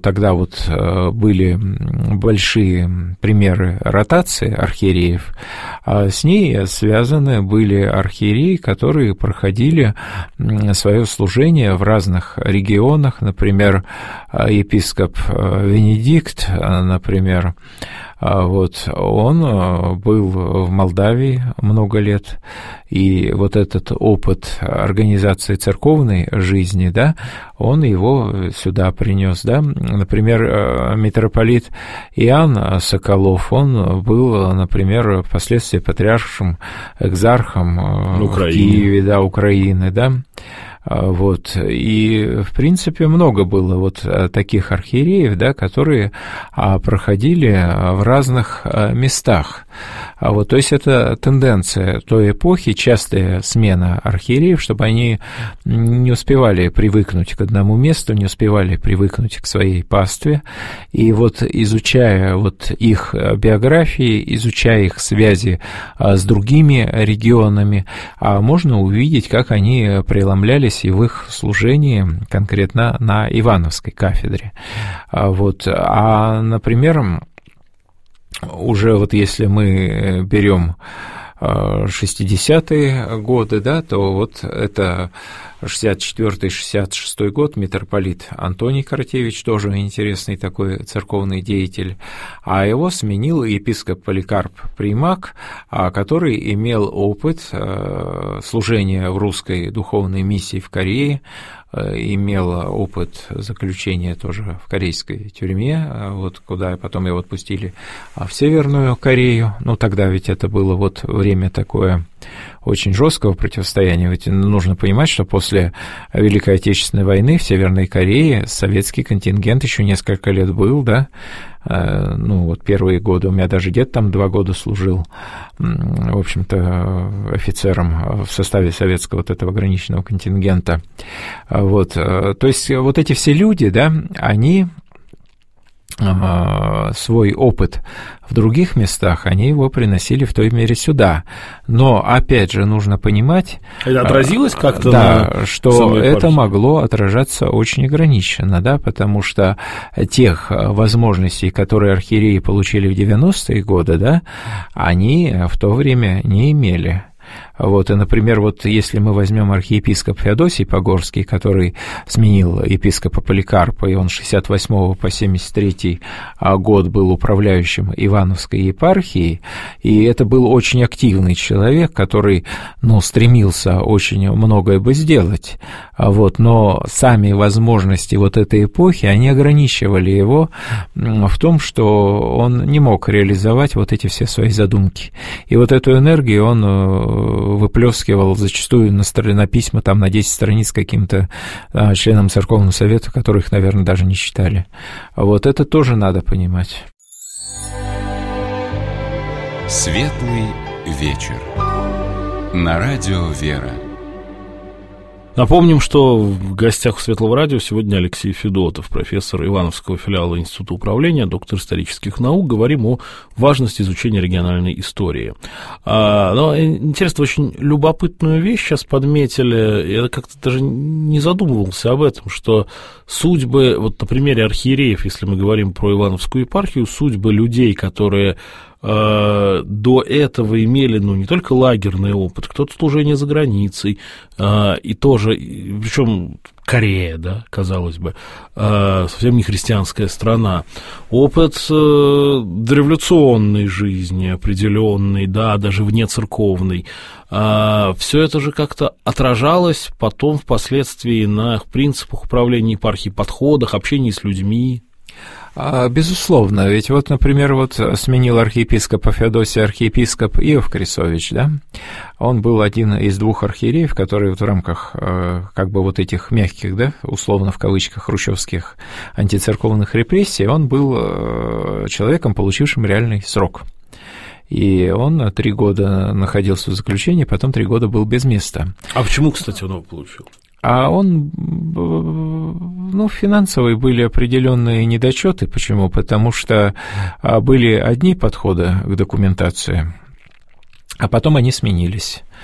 тогда вот были большие примеры ротации архиереев, а с ней связаны были архиереи, которые проходили свое служение в разных регионах, например, епископ Венедикт, например, вот, он был в Молдавии много лет, и вот этот опыт организации церковной жизни, да, он его сюда принес, да. Например, митрополит Иоанн Соколов, он был, например, впоследствии патриаршим экзархом в Киеве, да, Украины, да. Вот, и, в принципе, много было вот таких архиереев, да, которые проходили в разных местах. Вот, то есть это тенденция той эпохи, частая смена архиереев, чтобы они не успевали привыкнуть к одному месту, не успевали привыкнуть к своей пастве, и вот изучая вот их биографии, изучая их связи с другими регионами, можно увидеть, как они преломлялись и в их служении конкретно на Ивановской кафедре. Вот. Например, уже вот если мы берем 60-е годы, да, то вот это 64-66 год, митрополит Антоний Коротевич, тоже интересный такой церковный деятель, а его сменил епископ Поликарп Примак, который имел опыт служения в русской духовной миссии в Корее, имел опыт заключения тоже в корейской тюрьме, вот куда потом его отпустили в Северную Корею. Ну, тогда ведь это было вот время такое очень жесткого противостояния. Ведь нужно понимать, что после Великой Отечественной войны в Северной Корее советский контингент еще несколько лет был, да. Ну, вот первые годы, у меня даже дед там 2 года служил, в общем-то, офицером в составе советского вот этого граничного контингента. Вот, то есть вот эти все люди, да, они свой опыт в других местах, они его приносили в той мере сюда. Но, опять же, нужно понимать... Это отразилось как-то? Да, что это могло отражаться очень ограниченно, да, потому что тех возможностей, которые архиереи получили в 90-е годы, да, они в то время не имели. Вот, и, например, вот если мы возьмем архиепископ Феодосий Погорский, который сменил епископа Поликарпа, и он с 68 по 73 год был управляющим Ивановской епархией, и это был очень активный человек, который, ну, стремился очень многое бы сделать, вот, но сами возможности вот этой эпохи, они ограничивали его в том, что он не мог реализовать вот эти все свои задумки, и вот эту энергию он выплескивал зачастую на письма там на 10 страниц каким-то членам церковного совета, которых, наверное, даже не читали. Вот это тоже надо понимать. Светлый вечер. На радио «Вера». Напомним, что в гостях у Светлого радио сегодня Алексей Федотов, профессор Ивановского филиала Института управления, доктор исторических наук. Говорим о важности изучения региональной истории. Но интересно, очень любопытную вещь сейчас подметили, я как-то даже не задумывался об этом, что судьбы, вот на примере архиереев, если мы говорим про Ивановскую епархию, судьбы людей, которые до этого имели, ну, не только лагерный опыт, кто-то служение за границей, и тоже, причем Корея, да, казалось бы, совсем не христианская страна, опыт дореволюционной жизни определенный, да, даже внецерковной, все это же как-то отражалось потом впоследствии на принципах управления епархией, подходах, общении с людьми. Безусловно, ведь вот, например, вот сменил архиепископа Феодосия архиепископ Иов Крисович, да, он был один из 2 архиереев, которые вот в рамках как бы вот этих мягких, да, условно в кавычках, хрущевских антицерковных репрессий, он был человеком, получившим реальный срок. И он 3 года находился в заключении, потом 3 года был без места. А почему, кстати, он его получил? А он, ну, финансовые были определенные недочеты. Почему? Потому что были одни подходы к документации, а потом они сменились.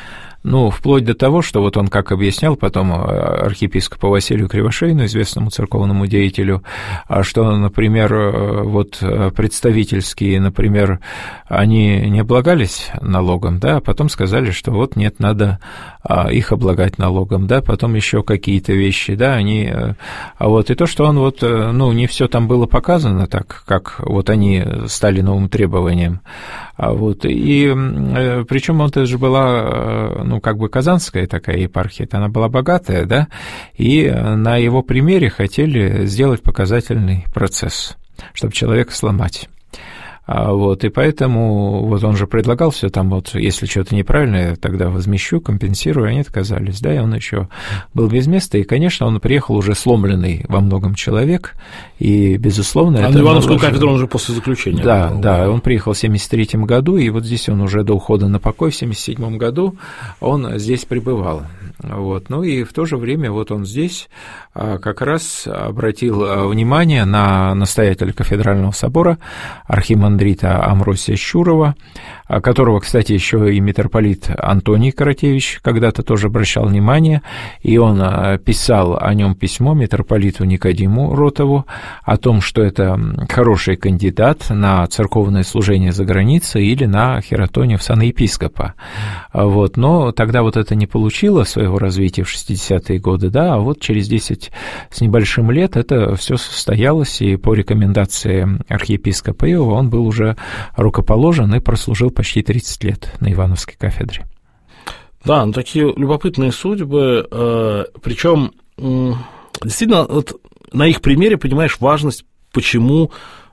Ну, вплоть до того, что вот он, как объяснял потом архиепископу Василию Кривошеину, известному церковному деятелю, что, например, вот представительские, например, они не облагались налогом, да, а потом сказали, что вот нет, надо их облагать налогом, да, потом еще какие-то вещи, да, они, вот, и то, что он вот, ну, не все там было показано так, как вот они стали новым требованием, вот, и причем это же была, ну, как бы казанская такая епархия, она была богатая, да, и на его примере хотели сделать показательный процесс, чтобы человека сломать. Вот, и поэтому вот он же предлагал все там, вот, если что-то неправильно, я тогда возмещу, компенсирую, они отказались, да, и он еще был без места, и, конечно, он приехал уже сломленный во многом человек, и, безусловно... А на Ивановскую кафедру он уже после заключения. Да, да, он приехал в 1973 году, и вот здесь он уже до ухода на покой в 1977 году он здесь пребывал. Вот, ну и в то же время вот он здесь как раз обратил внимание на настоятеля кафедрального собора, архимандрита Амвросия Щурова, которого, кстати, еще и митрополит Антоний Каратевич когда-то тоже обращал внимание, и он писал о нем письмо митрополиту Никодиму Ротову о том, что это хороший кандидат на церковное служение за границей или на хератонию в сан епископа. Вот, но тогда вот это не получило своего развития в 60-е годы, да, а вот через 10 с небольшим лет это все состоялось, и по рекомендации архиепископа Иова он был уже рукоположен и прослужил почти 30 лет на Ивановской кафедре. Да, ну, такие любопытные судьбы, причем действительно вот на их примере понимаешь важность, почему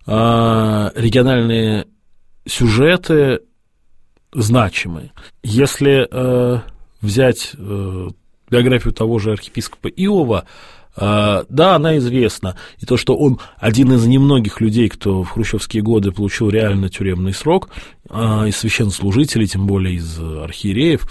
региональные сюжеты значимы. Если взять биографию того же архиепископа Иова, да, она известна, и то, что он один из немногих людей, кто в хрущевские годы получил реально тюремный срок, из священнослужителей, тем более из архиереев.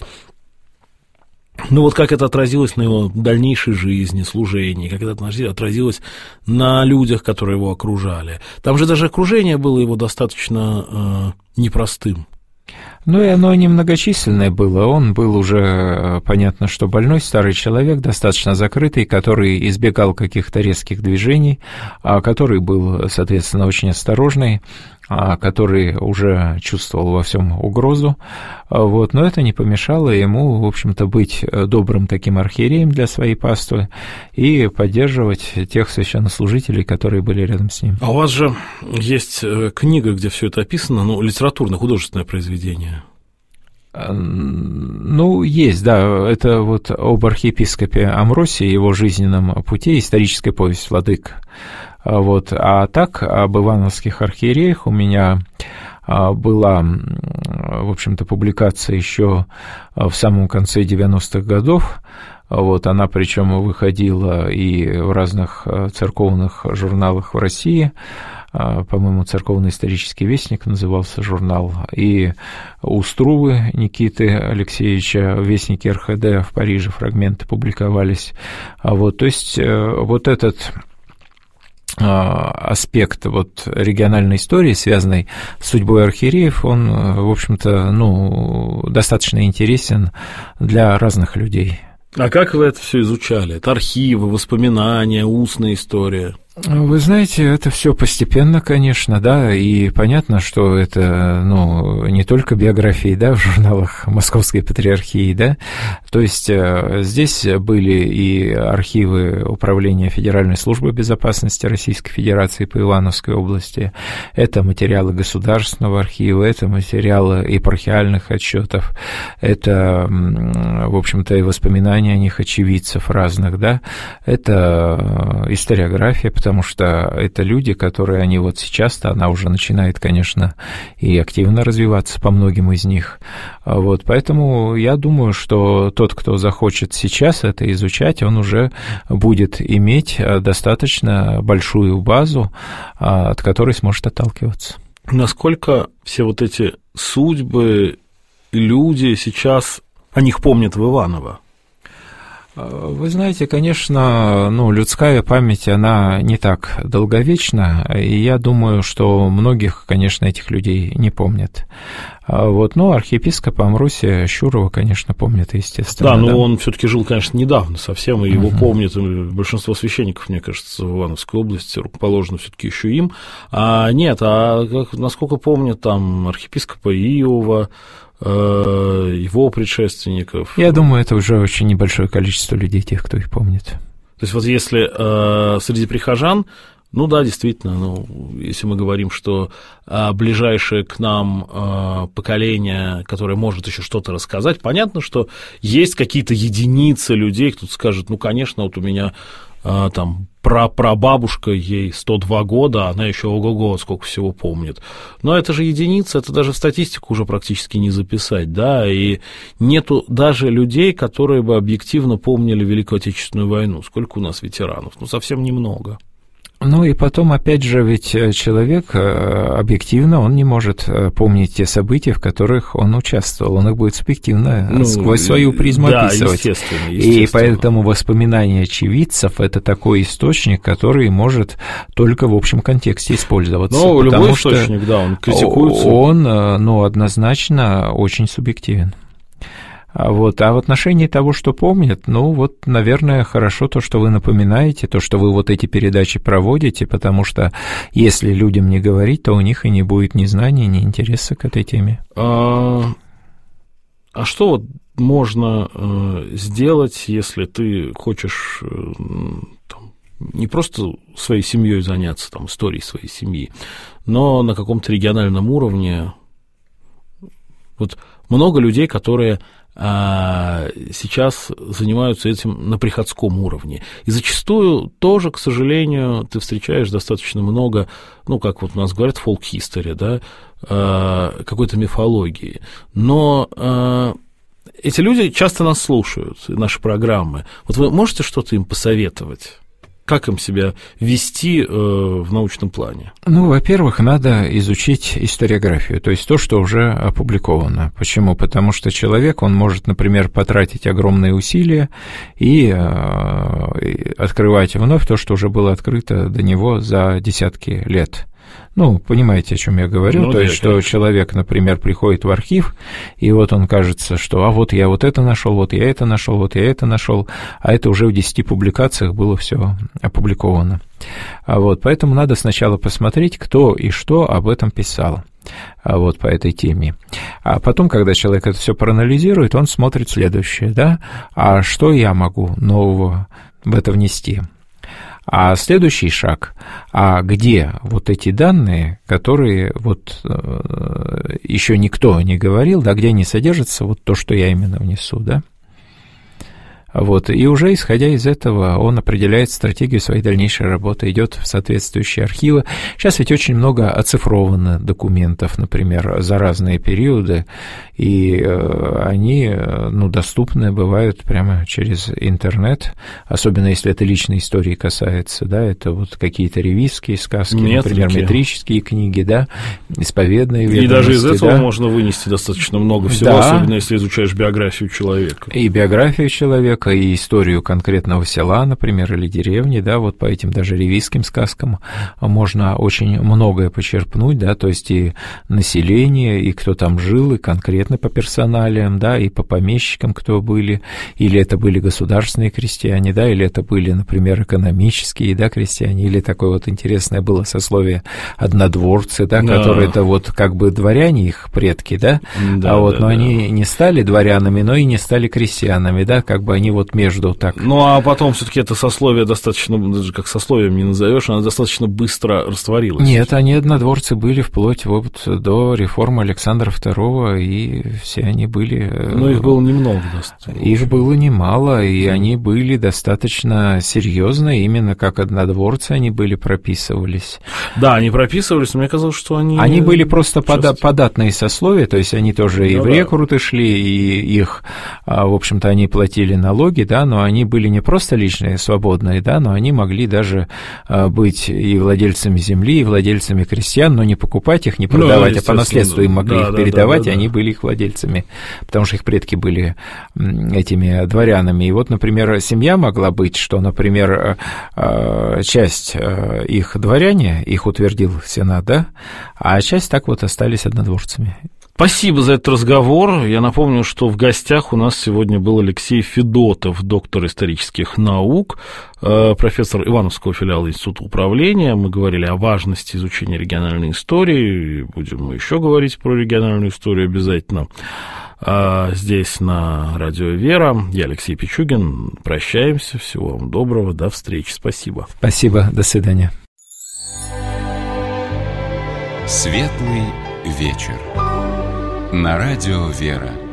Ну вот как это отразилось на его дальнейшей жизни, служении, как это отразилось на людях, которые его окружали. Там же даже окружение было его достаточно непростым. Ну и оно немногочисленное было. Он был уже, понятно, что больной старый человек, достаточно закрытый, который избегал каких-то резких движений, который был, соответственно, очень осторожный, который уже чувствовал во всем угрозу. Вот. Но это не помешало ему, в общем-то, быть добрым таким архиереем для своей паствы и поддерживать тех священнослужителей, которые были рядом с ним. А у вас же есть книга, где все это описано, ну, литературно-художественное произведение. Ну, есть, да, это вот об архиепископе Амвросии, его жизненном пути, историческая повесть «Владыка». Вот. А так, об ивановских архиереях у меня была, в общем-то, публикация еще в самом конце 90-х годов. Вот, она причем выходила и в разных церковных журналах в России, по-моему, «Церковный исторический вестник» назывался журнал, и у Струвы Никиты Алексеевича в «Вестнике РХД» в Париже фрагменты публиковались. Вот, то есть вот этот аспект вот региональной истории, связанной с судьбой архиереев, он, в общем-то, ну, достаточно интересен для разных людей. А как вы это все изучали? Это архивы, воспоминания, устная история? Вы знаете, это все постепенно, конечно, да, и понятно, что это, ну, не только биографии, да, в журналах Московской Патриархии, да, то есть здесь были и архивы Управления Федеральной службы безопасности Российской Федерации по Ивановской области, это материалы Государственного архива, это материалы епархиальных отчетов, это, в общем-то, и воспоминания о них очевидцев разных, да, это историография, потому что это люди, которые, они вот сейчас-то, она уже начинает, конечно, и активно развиваться по многим из них. Вот, поэтому я думаю, что тот, кто захочет сейчас это изучать, он уже будет иметь достаточно большую базу, от которой сможет отталкиваться. Насколько все вот эти судьбы, люди сейчас, о них помнят в Иваново? Вы знаете, конечно, ну, людская память, она не так долговечна, и я думаю, что многих, конечно, этих людей не помнят. Вот, но архиепископа Амвросия Щурова, конечно, помнят, естественно. Да, но он все-таки жил, конечно, недавно совсем, и его помнят большинство священников, мне кажется, в Ивановской области, руковоложено все-таки еще им. Насколько помнят там архиепископа Иова, его предшественников. Я думаю, это уже очень небольшое количество людей, тех, кто их помнит. То есть вот если среди прихожан, ну да, действительно, если мы говорим, что ближайшее к нам поколение, которое может еще что-то рассказать, понятно, что есть какие-то единицы людей, кто-то скажет, ну, конечно, вот у меня там прабабушка, ей 102 года, она еще ого-го, сколько всего помнит. Но это же единица, это даже в статистику уже практически не записать, да, и нету даже людей, которые бы объективно помнили Великую Отечественную войну. Сколько у нас ветеранов? Ну, совсем немного. Ну и потом, опять же, ведь человек объективно, он не может помнить те события, в которых он участвовал, он их будет субъективно сквозь свою призму описывать. Естественно. И поэтому воспоминания очевидцев – это такой источник, который может только в общем контексте использоваться. Но любой источник, да, он критикуется. Он, однозначно очень субъективен. А в отношении того, что помнят, наверное, хорошо то, что вы напоминаете, то, что вы вот эти передачи проводите, потому что если людям не говорить, то у них и не будет ни знаний, ни интереса к этой теме. А что вот можно сделать, если ты хочешь не просто своей семьей заняться, там, историей своей семьи, но на каком-то региональном уровне? Вот много людей, которые сейчас занимаются этим на приходском уровне. И зачастую тоже, к сожалению, ты встречаешь достаточно много, как вот у нас говорят, фолк-хистори, да, какой-то мифологии. Но эти люди часто нас слушают, наши программы. Вот вы можете что-то им посоветовать? Как им себя вести в научном плане? Во-первых, надо изучить историографию, то есть то, что уже опубликовано. Почему? Потому что человек, он может, например, потратить огромные усилия и открывать вновь то, что уже было открыто до него за десятки лет. Понимаете, о чем я говорю? То есть, что человек, например, приходит в архив, и вот он кажется, что вот я вот это нашел, вот я это нашел, вот я это нашел, а это уже в 10 публикациях было все опубликовано. Поэтому надо сначала посмотреть, кто и что об этом писал. По этой теме. А потом, когда человек это все проанализирует, он смотрит следующее, да? А что я могу нового в это внести? А следующий шаг, где вот эти данные, которые еще никто не говорил, да, где они содержатся, вот то, что я именно внесу, да? И уже исходя из этого он определяет стратегию своей дальнейшей работы, идет в соответствующие архивы. Сейчас ведь очень много оцифровано документов, например, за разные периоды, и они доступны бывают прямо через интернет, особенно если это личной истории касается, да, это какие-то ревизские сказки, например, метрические книги, да, исповедные ведомости. И даже из этого можно вынести достаточно много всего, особенно если изучаешь биографию человека. И биографию человека, и историю конкретного села, например, или деревни, да, по этим даже ревизским сказкам можно очень многое почерпнуть, да, то есть и население, и кто там жил, и конкретно по персоналиям, да, и по помещикам, кто были, или это были государственные крестьяне, да, или это были, например, экономические, да, крестьяне, или такое интересное было сословие однодворцы, да, которые это как бы дворяне их предки, да, но они не стали дворянами, но и не стали крестьянами, да, как бы они между так. А потом все-таки это сословие достаточно, даже как сословием не назовешь, оно достаточно быстро растворилось. Нет, они однодворцы были вплоть до реформы Александра II, и все они были... их было немного. Их было немало, и они были достаточно серьезно, именно как однодворцы они были, прописывались. Да, они прописывались, но мне казалось, что они... Они были просто податные сословия, то есть они тоже и в рекруты шли, и их, в общем-то, они платили налоги, да, но они были не просто личные, свободные, да, но они могли даже быть и владельцами земли, и владельцами крестьян, но не покупать их, не продавать, а по наследству им могли их передавать, и они были их владельцами, потому что их предки были этими дворянами. И например, семья могла быть, что, например, часть их дворяне, их утвердил Сенат, да, а часть так остались однодворцами. Спасибо за этот разговор. Я напомню, что в гостях у нас сегодня был Алексей Федотов, доктор исторических наук, профессор Ивановского филиала Института управления. Мы говорили о важности изучения региональной истории. Будем мы еще говорить про региональную историю обязательно. Здесь на радио «Вера». Я Алексей Пичугин. Прощаемся. Всего вам доброго. До встречи. Спасибо. Спасибо. До свидания. Светлый вечер. На радио «Вера».